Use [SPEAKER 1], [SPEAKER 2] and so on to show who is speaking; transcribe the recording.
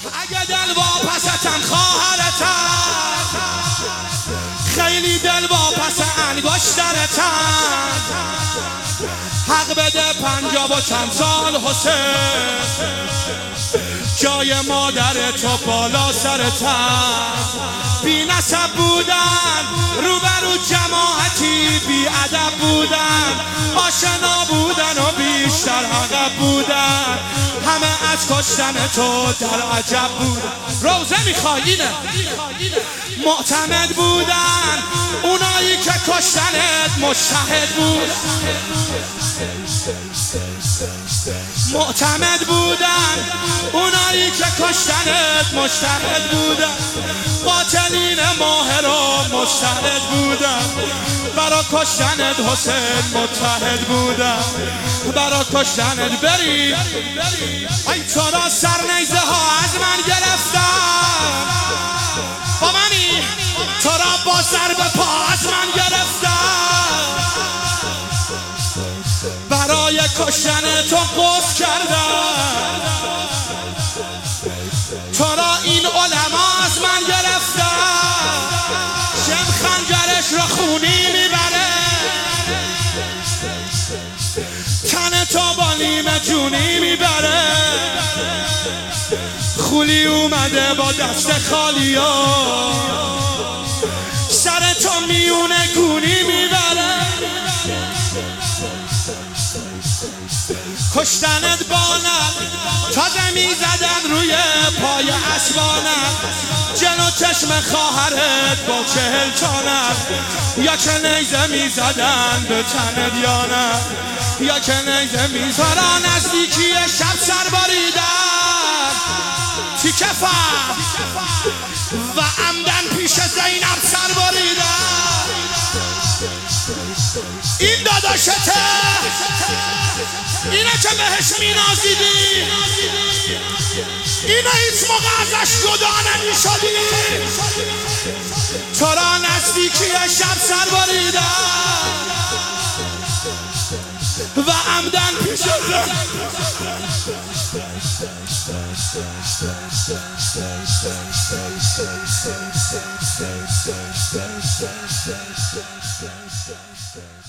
[SPEAKER 1] اگه دل واپستن خواهرتن، خیلی دل واپس انگشترتن. حق بده 50 و چند سال حسین، جای مادر تو بالا سرتن. بی نسب بودن روبرو جماعتی، بی ادب بودن آشنا بودن و بیشتر عقب بودن. همه از کشتن تو در عجب بودن. روزه میخوای اینه معتمد بودن اونایی که کشتنت مجتهد بود. معتمد بودن اونایی که کشتنت مجتهد بودن. قاتلین ماهر و مجتهد بودن، برا کشتنت حسین متحد بودن. برا کشتنت بری ای تو را سرنیزه ها از من گرفتن، با منی تو را با ضرب پا از من گرفتن. برای کشتن تو قصد کردن، تو را این علما از من گرفتن. شم خنجرش را خونی میبره، تن تو با نیمه جونی میبره. خولی اومده با دست خالی ها، سر تو میونه گونی میبره. کشتنت بانت تازه میزدن روی پای اسبانت. جلو چشم خواهرت با 40 تانت، یا که نیزه میزدن به تنت یا نه، یا که نیزه میزدن. نزدیکی شب سر باریدن تیکه فهم و عمدن پیش زینب سر باریدن. این داداشته، اینه که بهش مینازیدی، اینه هیچ موقع ازش جدا نمیشدی. تو را نزدیکی شب سر باریدن و عمدن پیش زن.